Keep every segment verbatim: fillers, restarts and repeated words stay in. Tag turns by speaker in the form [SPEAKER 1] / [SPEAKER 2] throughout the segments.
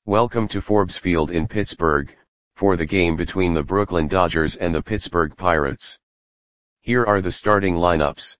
[SPEAKER 1] Welcome to Forbes Field in Pittsburgh, for the game between the Brooklyn Dodgers and the Pittsburgh Pirates. Here are the starting lineups.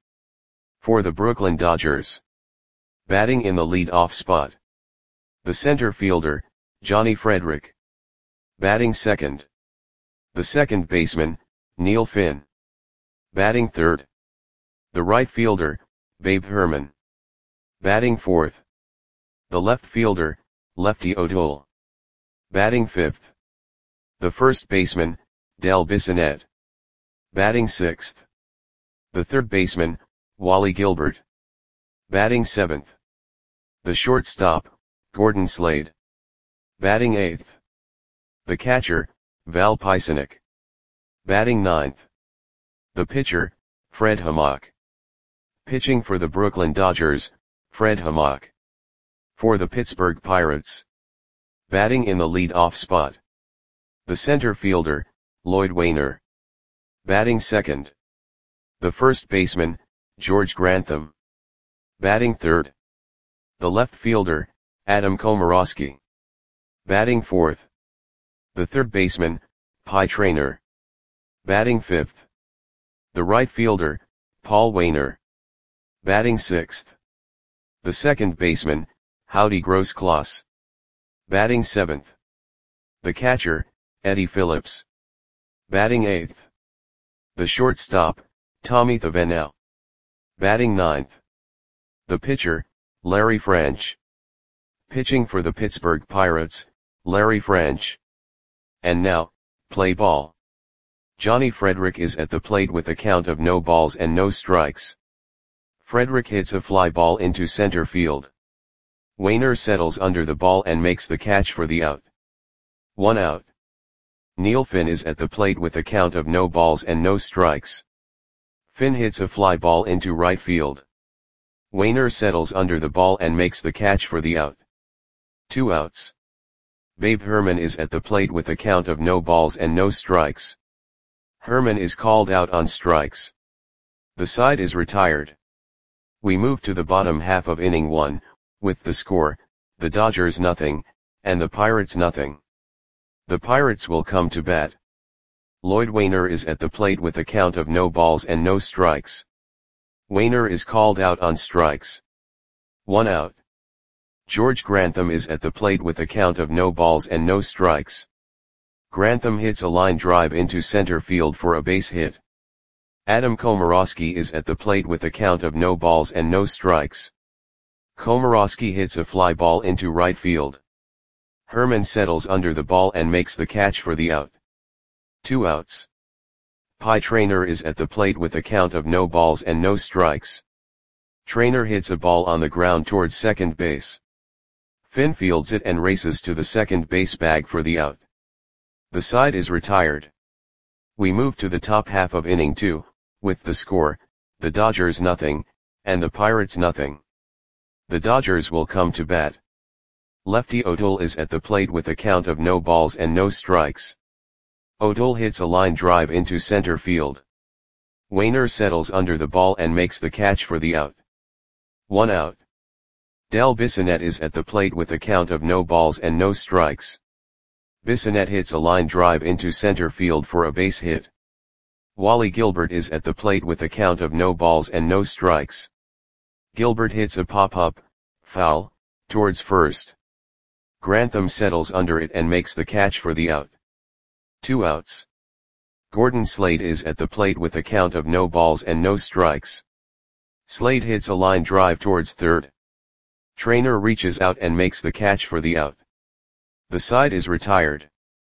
[SPEAKER 1] For the Brooklyn Dodgers. Batting in the lead-off spot. The center fielder, Johnny Frederick. Batting second. The second baseman, Neil Finn. Batting third. The right fielder, Babe Herman. Batting fourth. The left fielder, Lefty O'Toole. Batting fifth. The first baseman, Del Bissonette. Batting sixth. The third baseman, Wally Gilbert. Batting seventh. The shortstop, Gordon Slade. Batting eighth. The catcher, Val Pisanic. Batting ninth. The pitcher, Fred Hammock. Pitching for the Brooklyn Dodgers, Fred Hammock. For the Pittsburgh Pirates. Batting in the lead-off spot. The center fielder, Lloyd Waner. Batting second. The first baseman, George Grantham. Batting third. The left fielder, Adam Komorowski. Batting fourth. The third baseman, Pie Traynor. Batting fifth. The right fielder, Paul Waner. Batting sixth. The second baseman, Howdy Grosskloss. Batting seventh. The catcher, Eddie Phillips. Batting eighth. The shortstop, Tommy Thavenel. Batting ninth. The pitcher, Larry French. Pitching for the Pittsburgh Pirates, Larry French. And now, play ball. Johnny Frederick is at the plate with a count of no balls and no strikes. Frederick hits a fly ball into center field. Waner settles under the ball and makes the catch for the out. One out. Neil Finn is at the plate with a count of no balls and no strikes. Finn hits a fly ball into right field. Waner settles under the ball and makes the catch for the out. Two outs. Babe Herman is at the plate with a count of no balls and no strikes. Herman is called out on strikes. The side is retired. We move to the bottom half of inning one, with the score, the Dodgers nothing, and the Pirates nothing. The Pirates will come to bat. Lloyd Waner is at the plate with a count of no balls and no strikes. Waner is called out on strikes. One out. George Grantham is at the plate with a count of no balls and no strikes. Grantham hits a line drive into center field for a base hit. Adam Komorowski is at the plate with a count of no balls and no strikes. Komorowski hits a fly ball into right field. Herman settles under the ball and makes the catch for the out. Two outs. Pie Traynor is at the plate with a count of no balls and no strikes. Traynor hits a ball on the ground towards second base. Finn fields it and races to the second base bag for the out. The side is retired. We move to the top half of inning two, with the score, the Dodgers nothing, and the Pirates nothing. The Dodgers will come to bat. Lefty O'Toole is at the plate with a count of no balls and no strikes. O'Toole hits a line drive into center field. Waner settles under the ball and makes the catch for the out. One out. Del Bissonette is at the plate with a count of no balls and no strikes. Bissonette hits a line drive into center field for a base hit. Wally Gilbert is at the plate with a count of no balls and no strikes. Gilbert hits a pop-up, foul, towards first. Grantham settles under it and makes the catch for the out. Two outs. Gordon Slade is at the plate with a count of no balls and no strikes. Slade hits a line drive towards third. Traynor reaches out and makes the catch for the out. The side is retired.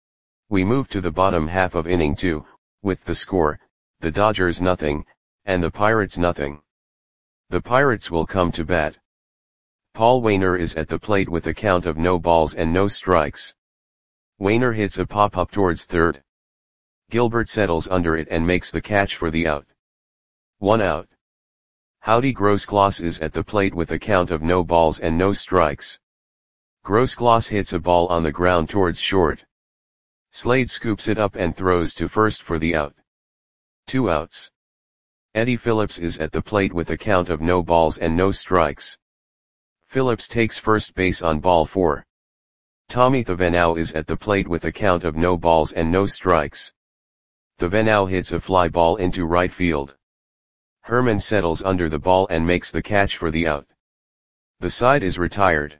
[SPEAKER 1] We move to the bottom half of inning two, with the score, the Dodgers nothing, and the Pirates nothing. The Pirates will come to bat. Paul Waner is at the plate with a count of no balls and no strikes. Waner hits a pop-up towards third. Gilbert settles under it and makes the catch for the out. One out. Howdy Grosskloss is at the plate with a count of no balls and no strikes. Grosskloss hits a ball on the ground towards short. Slade scoops it up and throws to first for the out. Two outs. Eddie Phillips is at the plate with a count of no balls and no strikes. Phillips takes first base on ball four. Tommy Thavenau is at the plate with a count of no balls and no strikes. Thavenau hits a fly ball into right field. Herman settles under the ball and makes the catch for the out. The side is retired.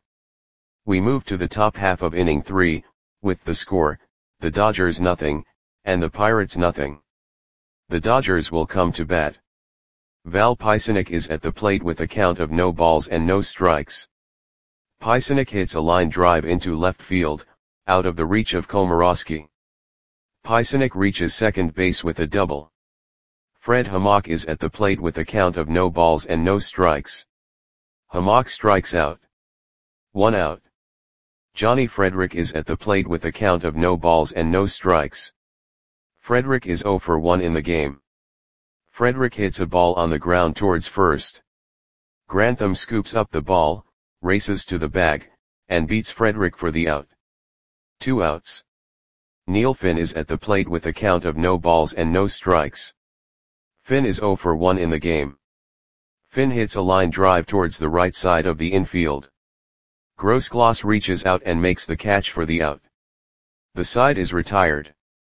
[SPEAKER 1] We move to the top half of inning three, with the score, the Dodgers nothing, and the Pirates nothing. The Dodgers will come to bat. Val Pisanic is at the plate with a count of no balls and no strikes. Pisanic hits a line drive into left field, out of the reach of Komorowski. Pisanic reaches second base with a double. Fred Hammock is at the plate with a count of no balls and no strikes. Hammock strikes out. One out. Johnny Frederick is at the plate with a count of no balls and no strikes. Frederick is zero for one in the game. Frederick hits a ball on the ground towards first. Grantham scoops up the ball, races to the bag, and beats Frederick for the out. Two outs. Neil Finn is at the plate with a count of no balls and no strikes. Finn is zero for one in the game. Finn hits a line drive towards the right side of the infield. Grossgloss reaches out and makes the catch for the out. The side is retired.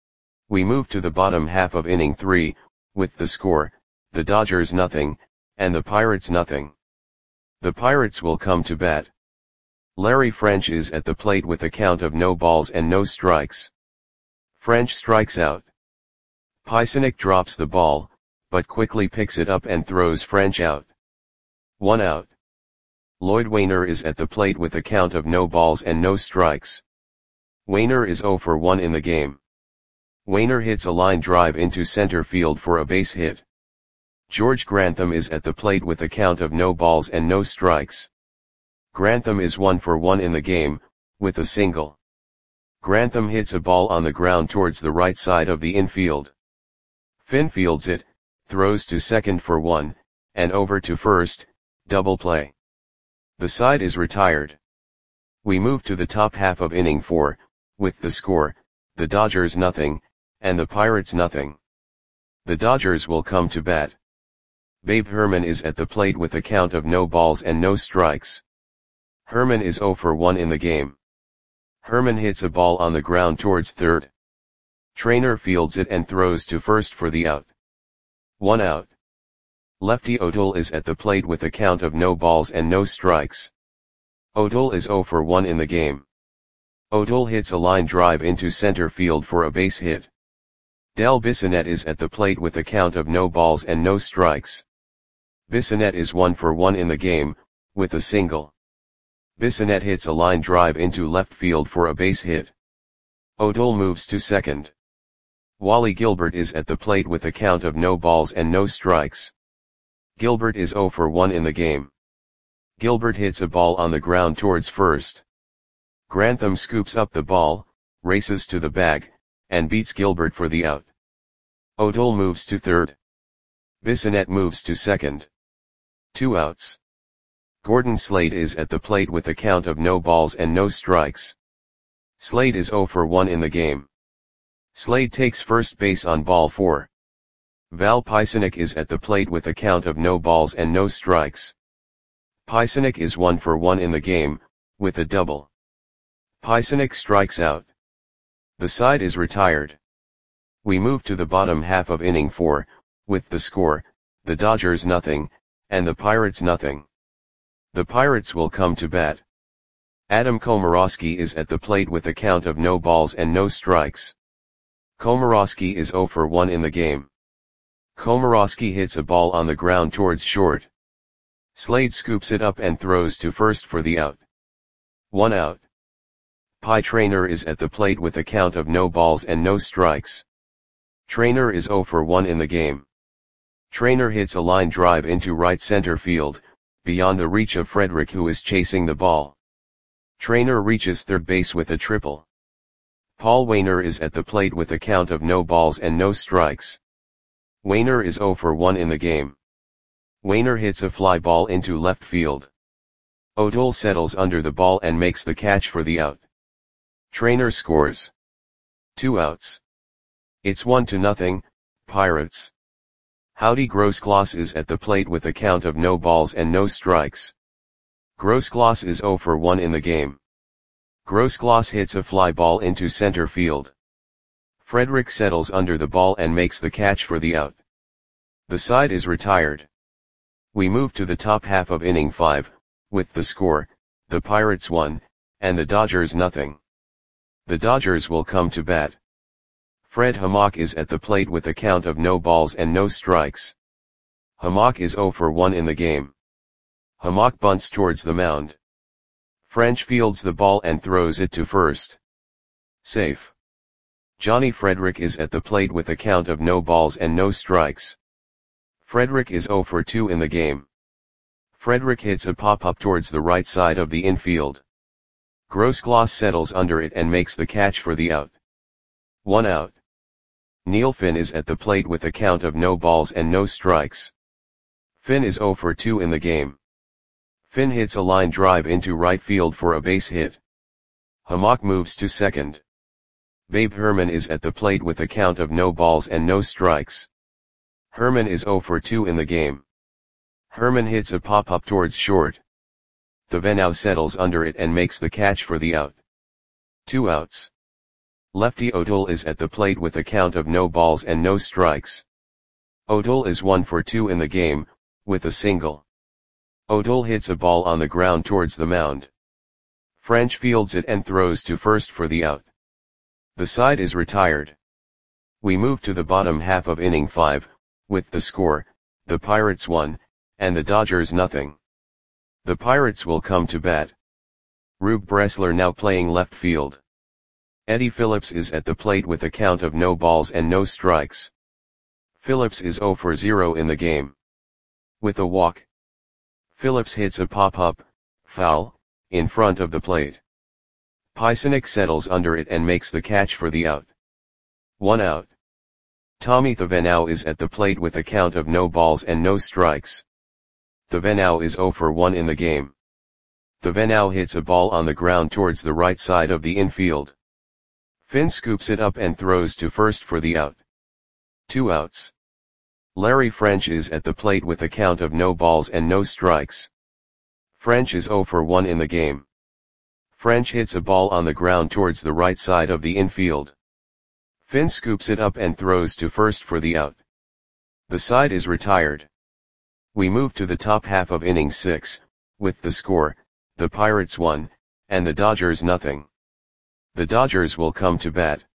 [SPEAKER 1] We move to the bottom half of inning three, with the score, the Dodgers nothing, and the Pirates nothing. The Pirates will come to bat. Larry French is at the plate with a count of no balls and no strikes. French strikes out. Pisanic drops the ball, but quickly picks it up and throws French out. One out. Lloyd Wainer is at the plate with a count of no balls and no strikes. Wainer is zero for one in the game. Wainer hits a line drive into center field for a base hit. George Grantham is at the plate with a count of no balls and no strikes. Grantham is one for one in the game, with a single. Grantham hits a ball on the ground towards the right side of the infield. Finn fields it, throws to second for one, and over to first, double play. The side is retired. We move to the top half of inning four, with the score, the Dodgers nothing, and the Pirates nothing. The Dodgers will come to bat. Babe Herman is at the plate with a count of no balls and no strikes. Herman is zero for one in the game. Herman hits a ball on the ground towards third. Trainer fields it and throws to first for the out. One out. Lefty O'Toole is at the plate with a count of no balls and no strikes. O'Toole is zero for one in the game. O'Toole hits a line drive into center field for a base hit. Del Bissonette is at the plate with a count of no balls and no strikes. Bissonette is one for one in the game, with a single. Bissonette hits a line drive into left field for a base hit. O'Toole moves to second. Wally Gilbert is at the plate with a count of no balls and no strikes. Gilbert is zero for one in the game. Gilbert hits a ball on the ground towards first. Grantham scoops up the ball, races to the bag, and beats Gilbert for the out. O'Toole moves to third. Bissonette moves to second. Two outs. Gordon Slade is at the plate with a count of no balls and no strikes. Slade is zero for one in the game. Slade takes first base on ball four. Val Pisanic is at the plate with a count of no balls and no strikes. Pisanic is one for one in the game, with a double. Pisanic strikes out. The side is retired. We move to the bottom half of inning four, with the score, the Dodgers nothing, and the Pirates nothing. The Pirates will come to bat. Adam Komorowski is at the plate with a count of no balls and no strikes. Komorowski is zero for one in the game. Komorowski hits a ball on the ground towards short. Slade scoops it up and throws to first for the out. One out. Pie Trainer is at the plate with a count of no balls and no strikes. Trainer is zero for one in the game. Trainer hits a line drive into right center field, beyond the reach of Frederick, who is chasing the ball. Trainer reaches third base with a triple. Paul Wainer is at the plate with a count of no balls and no strikes. Wainer is zero for one in the game. Wainer hits a fly ball into left field. O'Toole settles under the ball and makes the catch for the out. Trainer scores. Two outs. It's one to nothing, Pirates. Howdy Grossgloss is at the plate with a count of no balls and no strikes. Grossgloss is zero for one in the game. Grossgloss hits a fly ball into center field. Frederick settles under the ball and makes the catch for the out. The side is retired. We move to the top half of inning five, with the score, the Pirates one, and the Dodgers nothing. The Dodgers will come to bat. Fred Hammock is at the plate with a count of no balls and no strikes. Hammock is oh for one in the game. Hammock bunts towards the mound. French fields the ball and throws it to first. Safe. Johnny Frederick is at the plate with a count of no balls and no strikes. Frederick is oh for two in the game. Frederick hits a pop-up towards the right side of the infield. Grossgloss settles under it and makes the catch for the out. One out. Neil Finn is at the plate with a count of no balls and no strikes. Finn is oh for two in the game. Finn hits a line drive into right field for a base hit. Hammock moves to second. Babe Herman is at the plate with a count of no balls and no strikes. Herman is oh for two in the game. Herman hits a pop-up towards short. Thevenot settles under it and makes the catch for the out. Two outs. Lefty O'Toole is at the plate with a count of no balls and no strikes. O'Toole is one for two in the game, with a single. O'Toole hits a ball on the ground towards the mound. French fields it and throws to first for the out. The side is retired. We move to the bottom half of inning five, with the score, the Pirates one, and the Dodgers nothing. The Pirates will come to bat. Rube Bressler now playing left field. Eddie Phillips is at the plate with a count of no balls and no strikes. Phillips is oh for zero in the game. With a walk. Phillips hits a pop-up, foul, in front of the plate. Pisanic settles under it and makes the catch for the out. One out. Tommy Thevenot is at the plate with a count of no balls and no strikes. Thevenot is oh for one in the game. Thevenot hits a ball on the ground towards the right side of the infield. Finn scoops it up and throws to first for the out. Two outs. Larry French is at the plate with a count of no balls and no strikes. French is oh for one in the game. French hits a ball on the ground towards the right side of the infield. Finn scoops it up and throws to first for the out. The side is retired. We move to the top half of inning six, with the score, the Pirates one, and the Dodgers nothing. The Dodgers will come to bat.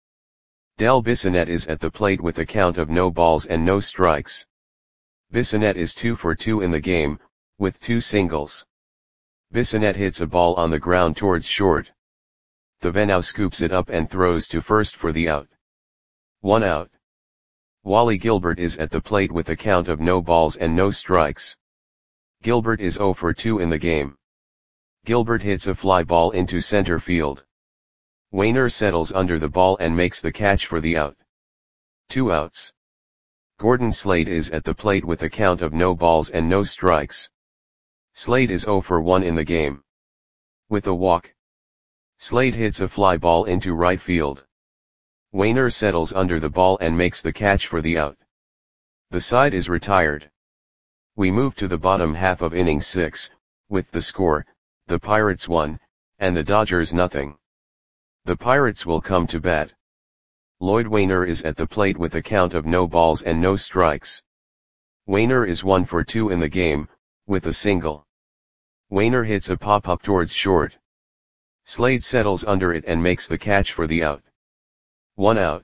[SPEAKER 1] Del Bissonette is at the plate with a count of no balls and no strikes. Bissonette is two for two in the game, with two singles. Bissonette hits a ball on the ground towards short. Thevenot scoops it up and throws to first for the out. One out. Wally Gilbert is at the plate with a count of no balls and no strikes. Gilbert is oh for two in the game. Gilbert hits a fly ball into center field. Wainer settles under the ball and makes the catch for the out. Two outs. Gordon Slade is at the plate with a count of no balls and no strikes. Slade is oh for one in the game. With a walk. Slade hits a fly ball into right field. Wainer settles under the ball and makes the catch for the out. The side is retired. We move to the bottom half of inning six, with the score, the Pirates one, and the Dodgers nothing. The Pirates will come to bat. Lloyd Wainer is at the plate with a count of no balls and no strikes. Wainer is one for two in the game, with a single. Wainer hits a pop-up towards short. Slade settles under it and makes the catch for the out. One out.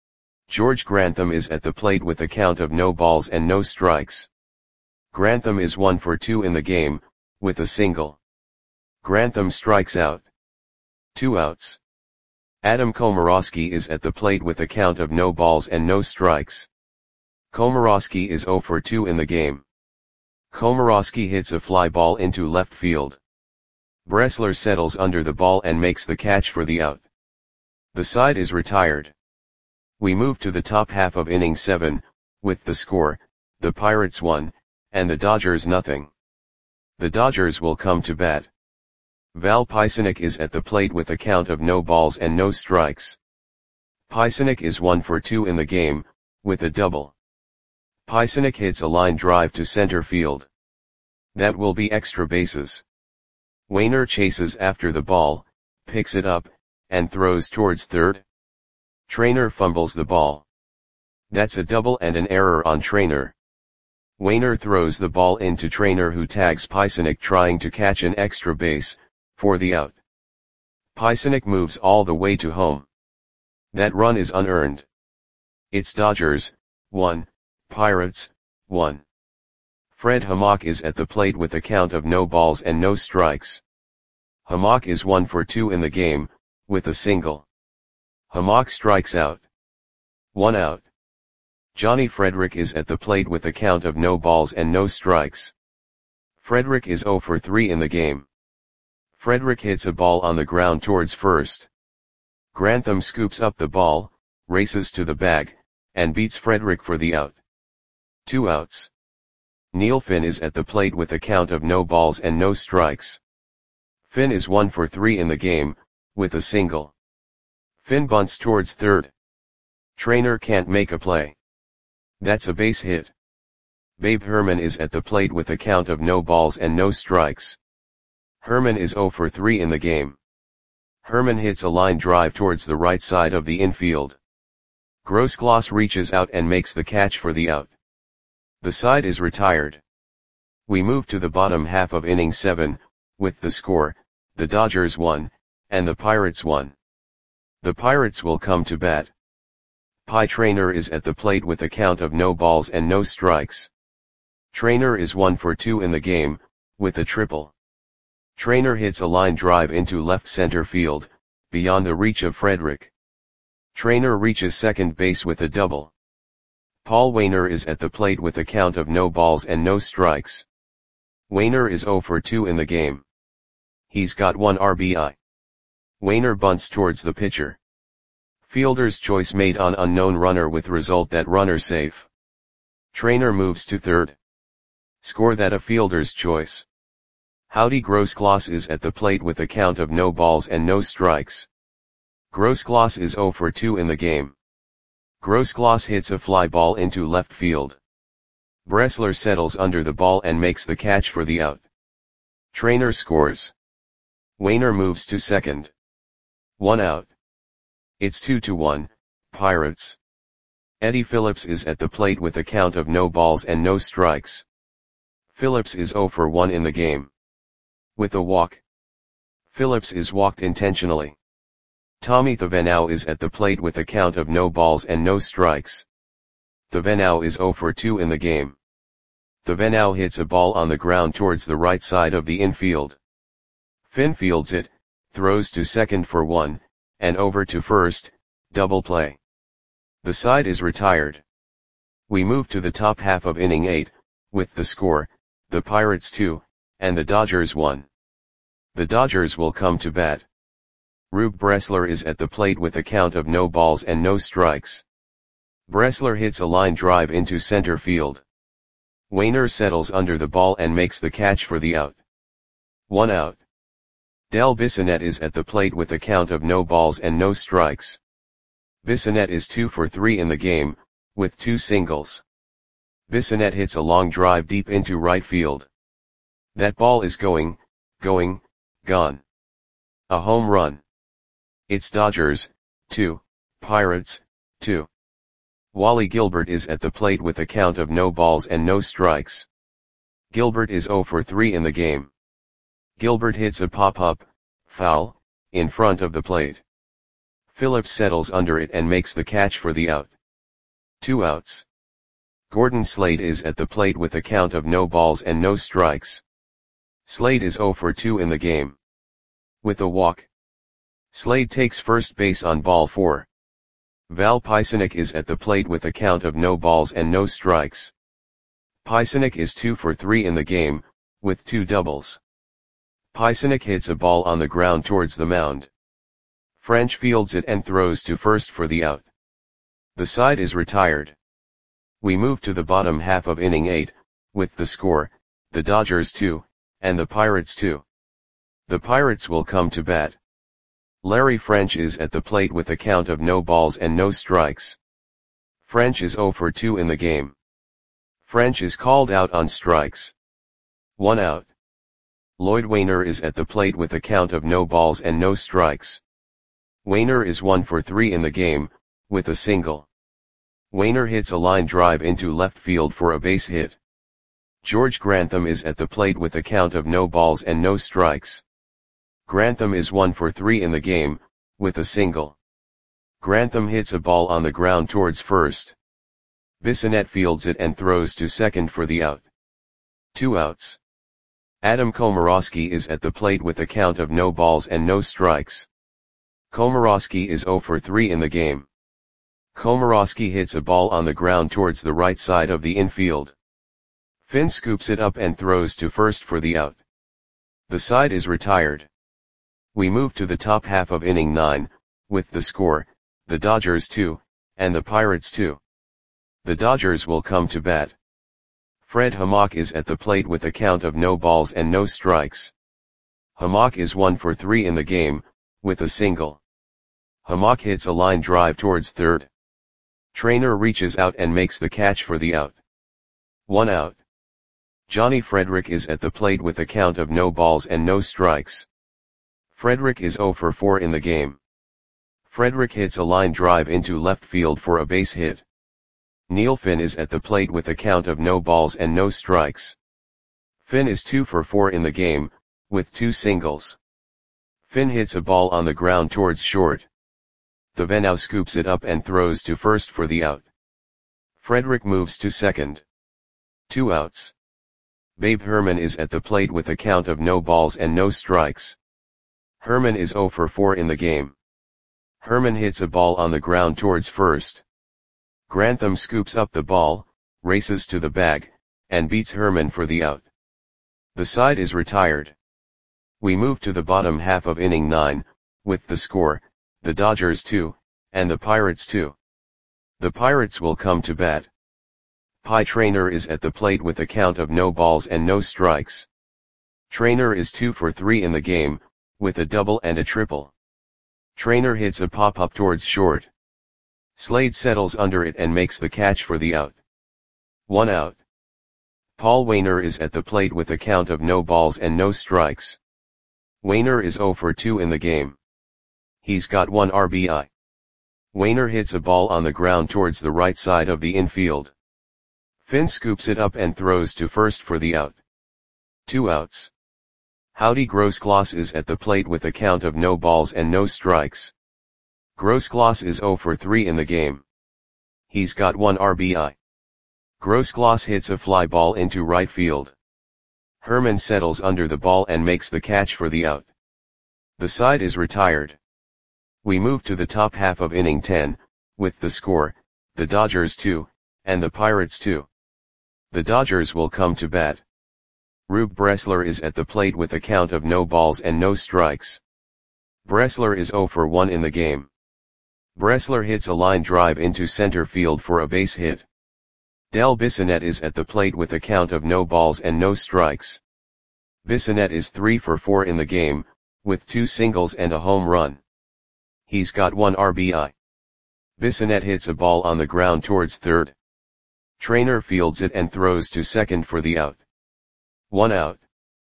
[SPEAKER 1] George Grantham is at the plate with a count of no balls and no strikes. Grantham is one for two in the game, with a single. Grantham strikes out. Two outs. Adam Komorowski is at the plate with a count of no balls and no strikes. Komorowski is oh for two in the game. Komorowski hits a fly ball into left field. Bressler settles under the ball and makes the catch for the out. The side is retired. We move to the top half of inning seven, with the score, the Pirates one, and the Dodgers nothing. The Dodgers will come to bat. Val Pisanic is at the plate with a count of no balls and no strikes. Pisanic is one for two in the game, with a double. Pisanic hits a line drive to center field. That will be extra bases. Wainer chases after the ball, picks it up, and throws towards third. Trainer fumbles the ball. That's a double and an error on Trainer. Wainer throws the ball into Trainer, who tags Pysynek trying to catch an extra base, for the out. Pysynek moves all the way to home. That run is unearned. It's Dodgers, one, Pirates, one. Fred Hammock is at the plate with a count of no balls and no strikes. Hammock is one for two in the game, with a single. Hammock strikes out. One out. Johnny Frederick is at the plate with a count of no balls and no strikes. Frederick is zero for three in the game. Frederick hits a ball on the ground towards first. Grantham scoops up the ball, races to the bag, and beats Frederick for the out. Two outs. Neil Finn is at the plate with a count of no balls and no strikes. Finn is one for three in the game, with a single. Finn bunts towards third. Trainer can't make a play. That's a base hit. Babe Herman is at the plate with a count of no balls and no strikes. Herman is zero for three in the game. Herman hits a line drive towards the right side of the infield. Grossgloss reaches out and makes the catch for the out. The side is retired. We move to the bottom half of inning seven, with the score, the Dodgers one, and the Pirates one. The Pirates will come to bat. Pie Trainer is at the plate with a count of no balls and no strikes. Trainer is one for two in the game, with a triple. Trainer hits a line drive into left center field, beyond the reach of Frederick. Trainer reaches second base with a double. Paul Wainer is at the plate with a count of no balls and no strikes. Wainer is zero for two in the game. He's got one R B I. Wainer bunts towards the pitcher. Fielder's choice made on unknown runner with result that runner safe. Trainer moves to third. Score that a fielder's choice. Howdy Grossgloss is at the plate with a count of no balls and no strikes. Grossgloss is zero for two in the game. Grossgloss hits a fly ball into left field. Bressler settles under the ball and makes the catch for the out. Trainer scores. Wainer moves to second. One out. It's two to one, Pirates. Eddie Phillips is at the plate with a count of no balls and no strikes. Phillips is zero for one in the game. With a walk. Phillips is walked intentionally. Tommy Thavenau is at the plate with a count of no balls and no strikes. Thavenau is zero for two in the game. Thavenau hits a ball on the ground towards the right side of the infield. Finn fields it, throws to second for one, and over to first, double play. The side is retired. We move to the top half of inning eight, with the score, the Pirates two, and the Dodgers one. The Dodgers will come to bat. Rube Bressler is at the plate with a count of no balls and no strikes. Bressler hits a line drive into center field. Wainer settles under the ball and makes the catch for the out. One out. Del Bissonette is at the plate with a count of no balls and no strikes. Bissonette is two for three in the game, with two singles. Bissonette hits a long drive deep into right field. That ball is going, going, gone. A home run. It's Dodgers, two, Pirates, two. Wally Gilbert is at the plate with a count of no balls and no strikes. Gilbert is zero for three in the game. Gilbert hits a pop-up, foul, in front of the plate. Phillips settles under it and makes the catch for the out. Two outs. Gordon Slade is at the plate with a count of no balls and no strikes. Slade is zero for two in the game. With a walk. Slade takes first base on ball four. Val Pysynek is at the plate with a count of no balls and no strikes. Pysynek is two for three in the game, with two doubles. Pysynek hits a ball on the ground towards the mound. French fields it and throws to first for the out. The side is retired. We move to the bottom half of inning eight, with the score, the Dodgers two, and the Pirates two. The Pirates will come to bat. Larry French is at the plate with a count of no balls and no strikes. French is zero for two in the game. French is called out on strikes. One out. Lloyd Wainer is at the plate with a count of no balls and no strikes. Wainer is one for three in the game, with a single. Wainer hits a line drive into left field for a base hit. George Grantham is at the plate with a count of no balls and no strikes. Grantham is one for three in the game, with a single. Grantham hits a ball on the ground towards first. Bissonette fields it and throws to second for the out. Two outs. Adam Komorowski is at the plate with a count of no balls and no strikes. Komorowski is zero for three in the game. Komorowski hits a ball on the ground towards the right side of the infield. Finn scoops it up and throws to first for the out. The side is retired. We move to the top half of inning nine, with the score, the Dodgers two, and the Pirates two. The Dodgers will come to bat. Fred Hammock is at the plate with a count of no balls and no strikes. Hammock is one for three in the game, with a single. Hammock hits a line drive towards third. Trainer reaches out and makes the catch for the out. One out. Johnny Frederick is at the plate with a count of no balls and no strikes. Frederick is zero for four in the game. Frederick hits a line drive into left field for a base hit. Neil Finn is at the plate with a count of no balls and no strikes. Finn is two for four in the game, with two singles. Finn hits a ball on the ground towards short. Thevenot scoops it up and throws to first for the out. Frederick moves to second. Two outs. Babe Herman is at the plate with a count of no balls and no strikes. Herman is zero for four in the game. Herman hits a ball on the ground towards first. Grantham scoops up the ball, races to the bag, and beats Herman for the out. The side is retired. We move to the bottom half of inning nine, with the score, the Dodgers two, and the Pirates two. The Pirates will come to bat. Pie Traynor is at the plate with a count of no balls and no strikes. Traynor is two for three in the game, with a double and a triple. Traynor hits a pop-up towards short. Slade settles under it and makes the catch for the out. One out. Paul Wainer is at the plate with a count of no balls and no strikes. Wainer is zero for two in the game. He's got one R B I. Wainer hits a ball on the ground towards the right side of the infield. Finn scoops it up and throws to first for the out. Two outs. Howdy Grossgloss is at the plate with a count of no balls and no strikes. Grossgloss is zero for three in the game. He's got one R B I. Grossgloss hits a fly ball into right field. Herman settles under the ball and makes the catch for the out. The side is retired. We move to the top half of inning ten, with the score, the Dodgers two, and the Pirates two. The Dodgers will come to bat. Rube Bressler is at the plate with a count of no balls and no strikes. Bressler is zero for one in the game. Bressler hits a line drive into center field for a base hit. Del Bissonette is at the plate with a count of no balls and no strikes. Bissonette is three for four in the game, with two singles and a home run. He's got one R B I. Bissonette hits a ball on the ground towards third. Traynor fields it and throws to second for the out. One out.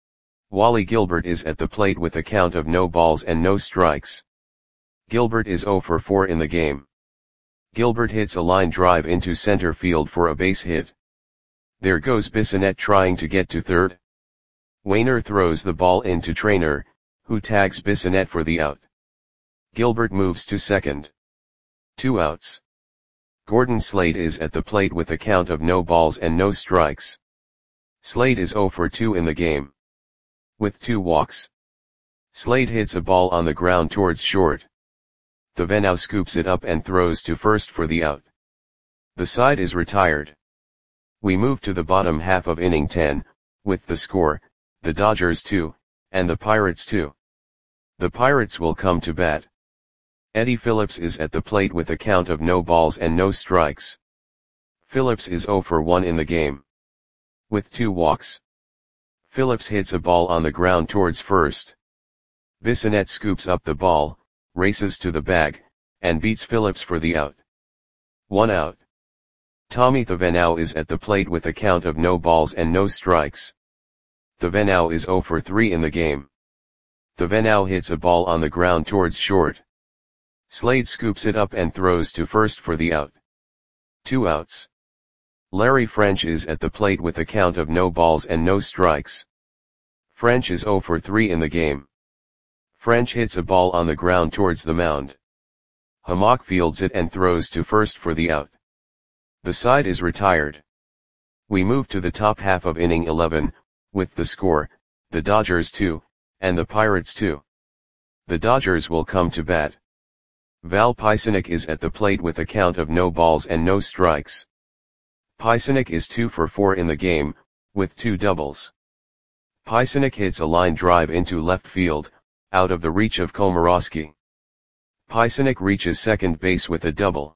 [SPEAKER 1] Wally Gilbert is at the plate with a count of no balls and no strikes. Gilbert is zero for four in the game. Gilbert hits a line drive into center field for a base hit. There goes Bissonette trying to get to third. Wainer throws the ball into Traynor, who tags Bissonette for the out. Gilbert moves to second. Two outs. Gordon Slade is at the plate with a count of no balls and no strikes. Slade is zero for two in the game. With two walks. Slade hits a ball on the ground towards short. Thevenot scoops it up and throws to first for the out. The side is retired. We move to the bottom half of inning ten, with the score, the Dodgers two, and the Pirates two. The Pirates will come to bat. Eddie Phillips is at the plate with a count of no balls and no strikes. Phillips is zero for one in the game. With two walks. Phillips hits a ball on the ground towards first. Bissonette scoops up the ball, races to the bag, and beats Phillips for the out. One out. Tommy Thevenot is at the plate with a count of no balls and no strikes. Thevenot is zero for three in the game. Thevenot hits a ball on the ground towards short. Slade scoops it up and throws to first for the out. Two outs. Larry French is at the plate with a count of no balls and no strikes. French is zero for three in the game. French hits a ball on the ground towards the mound. Hammock fields it and throws to first for the out. The side is retired. We move to the top half of inning eleven, with the score, the Dodgers two, and the Pirates two. The Dodgers will come to bat. Val Pisanic is at the plate with a count of no balls and no strikes. Pisanic is two for four in the game, with two doubles. Pisanic hits a line drive into left field, out of the reach of Komorowski. Pisanic reaches second base with a double.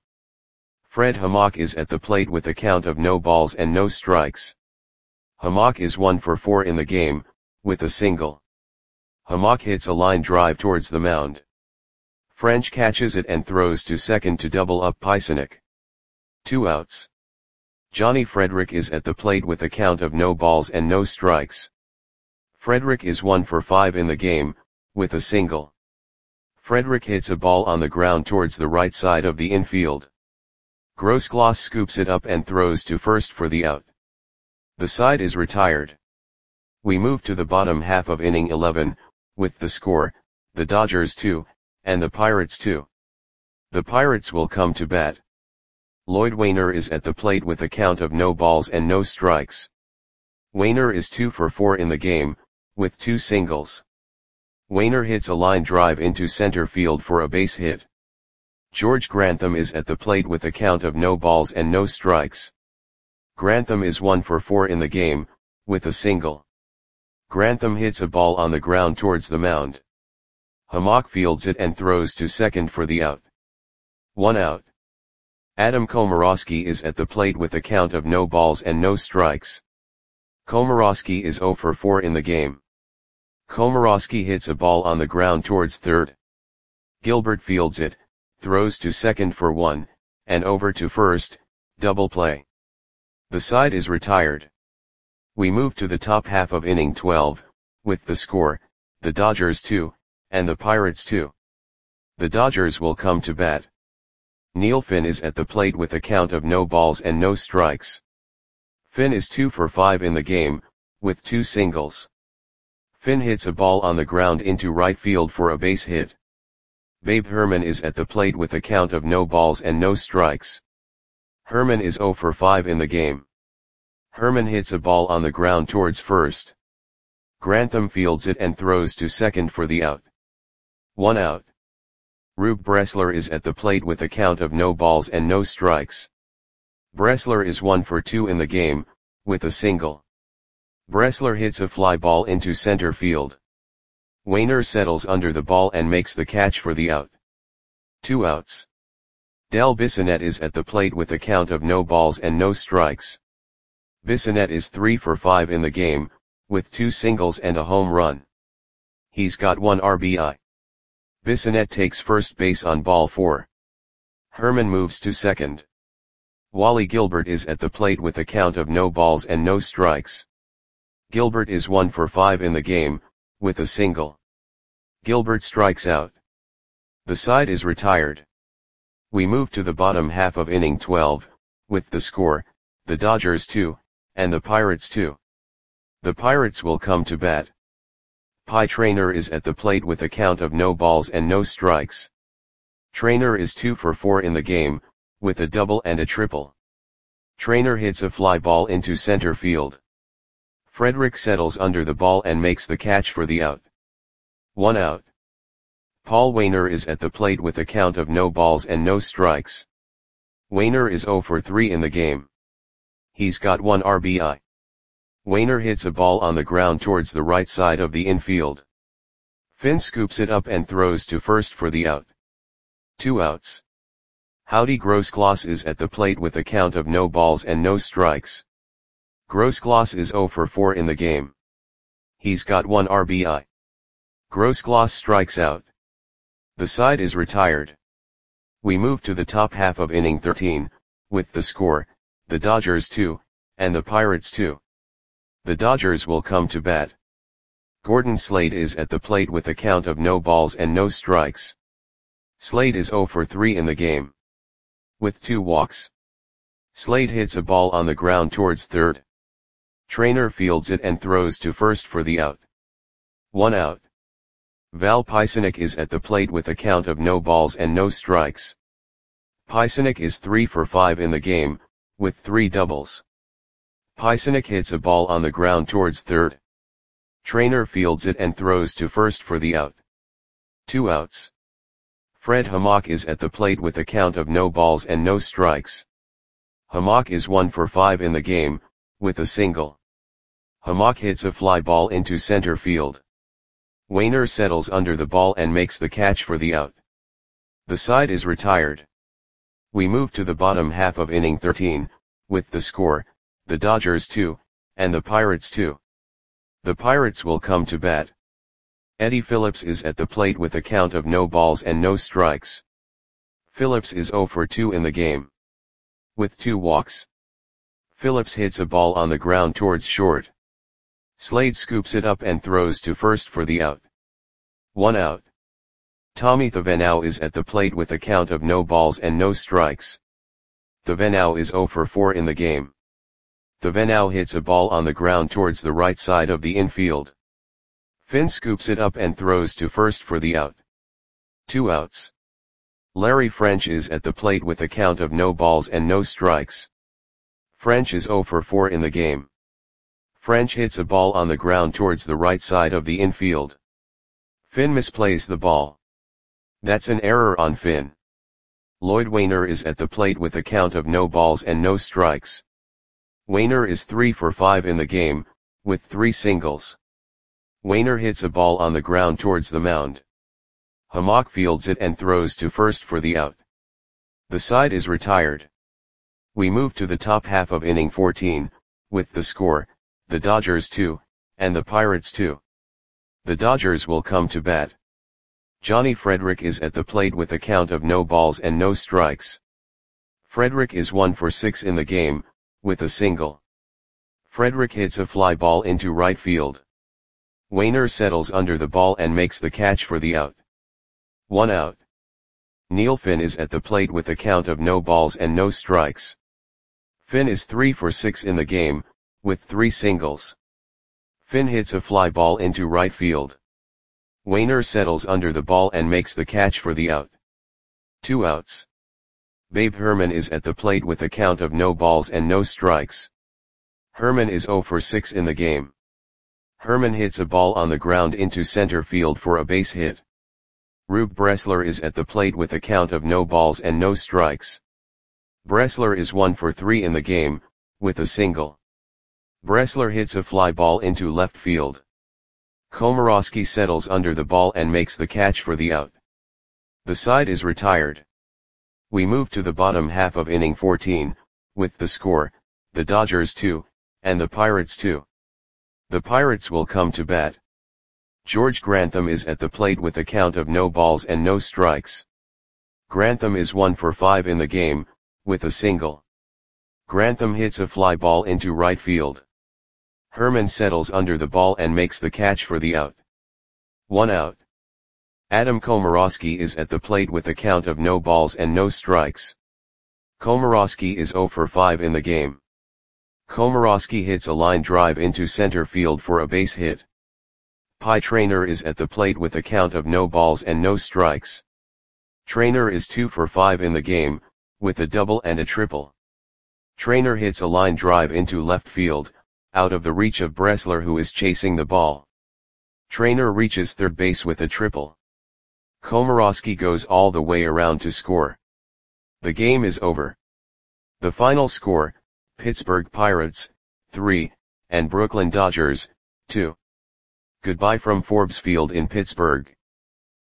[SPEAKER 1] Fred Hammock is at the plate with a count of no balls and no strikes. Hammock is one for four in the game, with a single. Hammock hits a line drive towards the mound. French catches it and throws to second to double up Pisanic. Two outs. Johnny Frederick is at the plate with a count of no balls and no strikes. Frederick is one for five in the game, with a single. Frederick hits a ball on the ground towards the right side of the infield. Grossgloss scoops it up and throws to first for the out. The side is retired. We move to the bottom half of inning eleven, with the score, the Dodgers two, and the Pirates two. The Pirates will come to bat. Lloyd Wainer is at the plate with a count of no balls and no strikes. Wainer is two for four in the game, with two singles. Wainer hits a line drive into center field for a base hit. George Grantham is at the plate with a count of no balls and no strikes. Grantham is one for four in the game, with a single. Grantham hits a ball on the ground towards the mound. Hammock fields it and throws to second for the out. One out. Adam Komorowski is at the plate with a count of no balls and no strikes. Komorowski is zero for four in the game. Komorowski hits a ball on the ground towards third. Gilbert fields it, throws to second for one, and over to first, double play. The side is retired. We move to the top half of inning twelve, with the score, the Dodgers two, and the Pirates two. The Dodgers will come to bat. Neil Finn is at the plate with a count of no balls and no strikes. Finn is two for five in the game, with two singles. Finn hits a ball on the ground into right field for a base hit. Babe Herman is at the plate with a count of no balls and no strikes. Herman is zero for five in the game. Herman hits a ball on the ground towards first. Grantham fields it and throws to second for the out. One out. Rube Bressler is at the plate with a count of no balls and no strikes. Bressler is one for two in the game, with a single. Bressler hits a fly ball into center field. Wainer settles under the ball and makes the catch for the out. Two outs. Del Bissonette is at the plate with a count of no balls and no strikes. Bissonette is three for five in the game, with two singles and a home run. He's got one R B I. Bissonette takes first base on ball four. Herman moves to second. Wally Gilbert is at the plate with a count of no balls and no strikes. Gilbert is one for five in the game, with a single. Gilbert strikes out. The side is retired. We move to the bottom half of inning twelve, with the score, the Dodgers two, and the Pirates two. The Pirates will come to bat. Pie Traynor is at the plate with a count of no balls and no strikes. Traynor is two for four in the game, with a double and a triple. Traynor hits a fly ball into center field. Frederick settles under the ball and makes the catch for the out. One out. Paul Wainer is at the plate with a count of no balls and no strikes. Wainer is zero for three in the game. He's got one R B I. Wainer hits a ball on the ground towards the right side of the infield. Finn scoops it up and throws to first for the out. Two outs. Howdy Grossgloss is at the plate with a count of no balls and no strikes. Grossgloss is zero for four in the game. He's got one R B I. Grossgloss strikes out. The side is retired. We move to the top half of inning thirteen, with the score, the Dodgers two, and the Pirates two. The Dodgers will come to bat. Gordon Slade is at the plate with a count of no balls and no strikes. Slade is zero for three in the game, with two walks. Slade hits a ball on the ground towards third. Trainer fields it and throws to first for the out. One out. Val Pisanic is at the plate with a count of no balls and no strikes. Pisanic is three for five in the game, with three doubles. Pisanic hits a ball on the ground towards third. Trainer fields it and throws to first for the out. Two outs. Fred Hammock is at the plate with a count of no balls and no strikes. Hammock is one for five in the game, with a single. Hammock hits a fly ball into center field. Wainer settles under the ball and makes the catch for the out. The side is retired. We move to the bottom half of inning thirteen, with the score, the Dodgers two, and the Pirates two. The Pirates will come to bat. Eddie Phillips is at the plate with a count of no balls and no strikes. Phillips is zero for two in the game, with two walks. Phillips hits a ball on the ground towards short. Slade scoops it up and throws to first for the out. One out. Tommy Thevenot is at the plate with a count of no balls and no strikes. Thevenot is zero for four in the game. Thevenot hits a ball on the ground towards the right side of the infield. Finn scoops it up and throws to first for the out. Two outs. Larry French is at the plate with a count of no balls and no strikes. French is zero for four in the game. French hits a ball on the ground towards the right side of the infield. Finn misplays the ball. That's an error on Finn. Lloyd Wainer is at the plate with a count of no balls and no strikes. Wainer is three for five in the game, with three singles. Wainer hits a ball on the ground towards the mound. Hammock fields it and throws to first for the out. The side is retired. We move to the top half of inning fourteen, with the score, the Dodgers two, and the Pirates two. The Dodgers will come to bat. Johnny Frederick is at the plate with a count of no balls and no strikes. Frederick is one for six in the game, with a single. Frederick hits a fly ball into right field. Wainer settles under the ball and makes the catch for the out. One out. Neil Finn is at the plate with a count of no balls and no strikes. Finn is three for six in the game, with three singles. Finn hits a fly ball into right field. Wainer settles under the ball and makes the catch for the out. Two outs. Babe Herman is at the plate with a count of no balls and no strikes. Herman is zero for six in the game. Herman hits a ball on the ground into center field for a base hit. Rube Bressler is at the plate with a count of no balls and no strikes. Bressler is one for three in the game, with a single. Bressler hits a fly ball into left field. Komorowski settles under the ball and makes the catch for the out. The side is retired. We move to the bottom half of inning fourteen, with the score, the Dodgers two, and the Pirates two. The Pirates will come to bat. George Grantham is at the plate with a count of no balls and no strikes. Grantham is one for five in the game, with a single. Grantham hits a fly ball into right field. Herman settles under the ball and makes the catch for the out. One out. Adam Komorowski is at the plate with a count of no balls and no strikes. Komorowski is zero for five in the game. Komorowski hits a line drive into center field for a base hit. Pie Traynor is at the plate with a count of no balls and no strikes. Traynor is two for five in the game, with a double and a triple. Traynor hits a line drive into left field, out of the reach of Bressler, who is chasing the ball. Traynor reaches third base with a triple. Komorowski goes all the way around to score. The game is over. The final score, Pittsburgh Pirates, three, and Brooklyn Dodgers, two. Goodbye from Forbes Field in Pittsburgh.